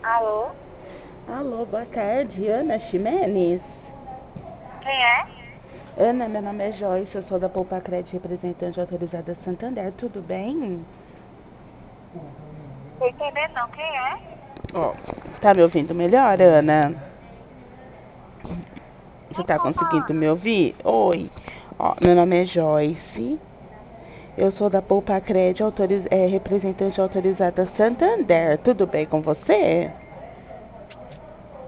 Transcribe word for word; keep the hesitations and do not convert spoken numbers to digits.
Alô? Alô, boa tarde, Ana Ximenes. Quem é? Ana, meu nome é Joyce, eu sou da Poupa Cred, representante autorizada Santander, tudo bem? Tô entendendo não. Quem é? Ó, tá me ouvindo melhor, Ana? Você Quem tá tá conseguindo falando? me ouvir? Oi. Ó, meu nome é Joyce, eu sou da Poupa Cred, autoriz... é, representante autorizada Santander, tudo bem com você?